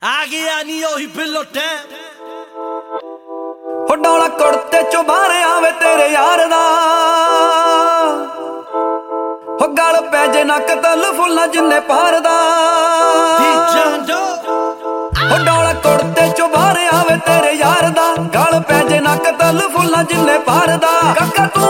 ਆ ਗਿਆ ਨੀ ਉਹੀ ਬਿੱਲੋ ਟੈਮ ਹੋ ਡੌਲਾ ਕੁੜਤੇ ਚੋਂ ਬਾਹਰ ਆਵੇ ਤੇਰੇ ਯਾਰ ਦਾ ਹੋ ਗਲ ਪੈ ਜੇ ਨਾ ਕਤਲ ਫੁੱਲਾਂ ਜਿੰਨੇ ਪਾਰ ਦਾ ਹੋ ਡੌਲਾ ਕੁੜਤੇ ਚੋਂ ਬਾਹਰ ਆਵੇ ਤੇਰੇ ਯਾਰ ਦਾ ਗਲ ਪੈ ਜੇ ਨਾ ਕਤਲ ਫੁੱਲਾਂ ਜਿੰਨੇ ਪਾਰ ਦਾ ਕਾਕਾ